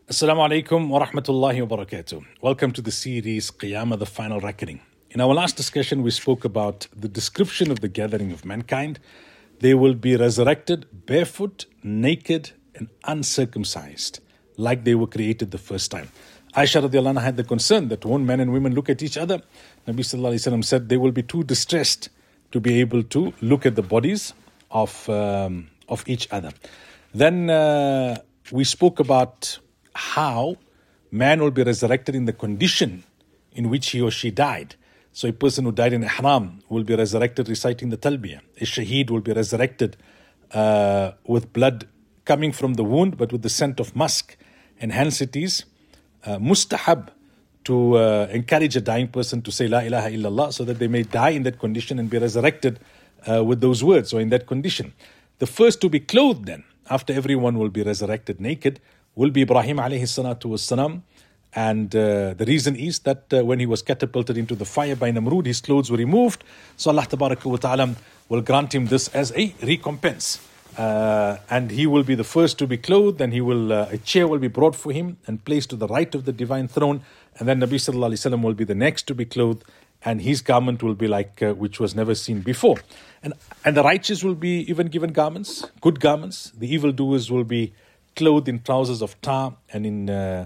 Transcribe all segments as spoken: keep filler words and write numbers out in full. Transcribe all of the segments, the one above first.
Assalamu alaikum wa rahmatullahi wa barakatuh. Welcome to the series Qiyamah, the Final Reckoning. In our last discussion, we spoke about the description of the gathering of mankind. They will be resurrected barefoot, naked, and uncircumcised, like they were created the first time. Aisha radiallahu anha had the concern that when men and women look at each other, Nabi sallallahu alayhi wa sallam said they will be too distressed to be able to look at the bodies of, um, of each other. Then uh, we spoke about how man will be resurrected in the condition in which he or she died. So a person who died in ihram will be resurrected reciting the talbiyah. A shaheed will be resurrected uh, with blood coming from the wound but with the scent of musk. And hence it is uh, mustahab to uh, encourage a dying person to say La ilaha illallah so that they may die in that condition and be resurrected uh, with those words or in that condition. The first to be clothed then, after everyone will be resurrected naked, will be Ibrahim alayhi salatu wassalam. And uh, the reason is that uh, when he was catapulted into the fire by Namrud, his clothes were removed. So Allah tabaraka wa ta'ala will grant him this as a recompense. Uh, and he will be the first to be clothed, and he will uh, a chair will be brought for him and placed to the right of the divine throne. And then Nabi sallallahu alayhi wa sallam will be the next to be clothed, and his garment will be like uh, which was never seen before. And, and the righteous will be even given garments, good garments. The evildoers will be clothed in trousers of tar and in uh,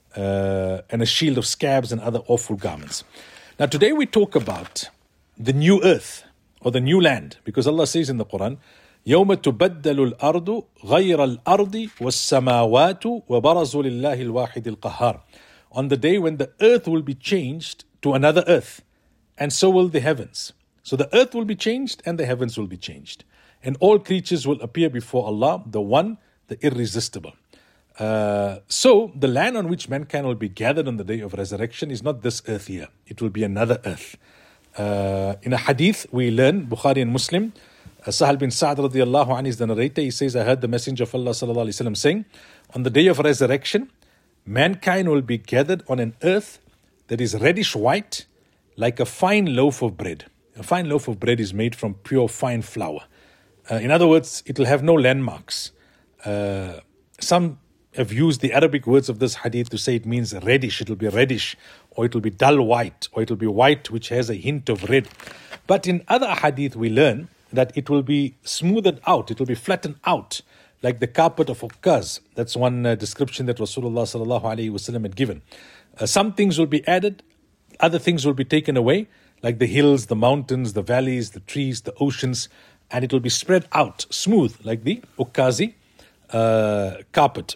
uh, and a shield of scabs and other awful garments. Now today we talk about the new earth or the new land, because Allah says in the Quran, يَوْمَ تُبَدَّلُ الْأَرْضُ غَيْرَ الْأَرْضِ وَالسَّمَاوَاتُ وَبَرَزُوا لِلَّهِ الْوَاحِدِ الْقَهَّارِ. On the day when the earth will be changed to another earth, and so will the heavens. So the earth will be changed and the heavens will be changed. And all creatures will appear before Allah, the one, the irresistible. Uh, so the land on which mankind will be gathered on the day of resurrection is not this earth here. It will be another earth. Uh, in a hadith we learn, Bukhari and Muslim, uh, Sahal bin Sa'd radiallahu anhu is the narrator. He says, I heard the Messenger of Allah sallallahu alayhi wa sallam saying, on the day of resurrection, mankind will be gathered on an earth that is reddish white, like a fine loaf of bread. A fine loaf of bread is made from pure fine flour. Uh, in other words, it will have no landmarks. Uh, some have used the Arabic words of this hadith to say it means reddish. It will be reddish, or it will be dull white, or it will be white which has a hint of red. But in other hadith we learn that it will be smoothed out, it will be flattened out, like the carpet of Ukkaz. That's one uh, description that Rasulullah sallallahu alaihi wasallam had given. Uh, some things will be added, other things will be taken away, like the hills, the mountains, the valleys, the trees, the oceans, and it will be spread out, smooth, like the Ukkazi uh, carpet.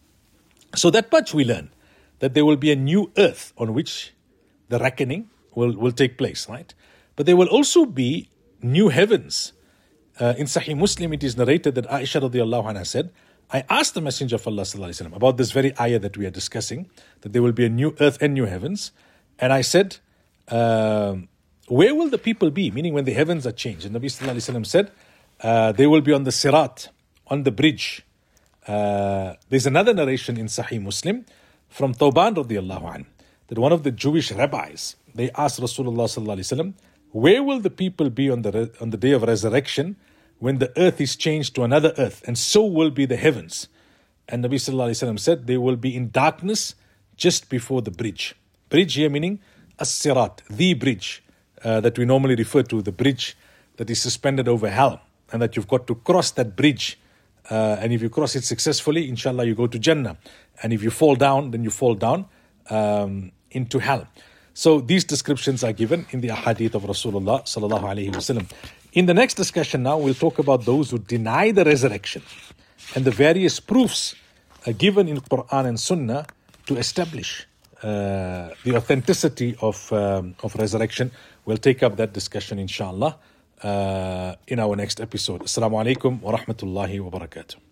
So that much we learn, that there will be a new earth on which the reckoning will, will take place, right? But there will also be new heavens. Uh, in Sahih Muslim, it is narrated that Aisha radiallahu anha said, I asked the Messenger of Allah sallallahu alayhi wa sallam about this very ayah that we are discussing, that there will be a new earth and new heavens. And I said, uh, where will the people be? Meaning when the heavens are changed. And Nabi sallallahu alayhi wa sallam said, uh, they will be on the Sirat, on the bridge. Uh, there's another narration in Sahih Muslim from Thawban radiallahu anhu, that one of the Jewish rabbis, they asked Rasulullah sallallahu alayhi wa sallam, where will the people be on the re- on the day of resurrection when the earth is changed to another earth, and so will be the heavens? And Nabi sallallahu alayhi wa sallam said, they will be in darkness just before the bridge. Bridge here meaning as-sirat, the bridge uh, that we normally refer to, the bridge that is suspended over hell, and that you've got to cross that bridge. Uh, and if you cross it successfully, inshallah, you go to Jannah. And if you fall down, then you fall down um, into hell. So these descriptions are given in the ahadith of Rasulullah sallallahu alaihi wasallam. In the next discussion now, we'll talk about those who deny the resurrection and the various proofs uh, given in Quran and Sunnah to establish uh, the authenticity of um, of resurrection. We'll take up that discussion, inshallah, uh, in our next episode. Assalamu alaikum wa rahmatullahi wa barakatuh.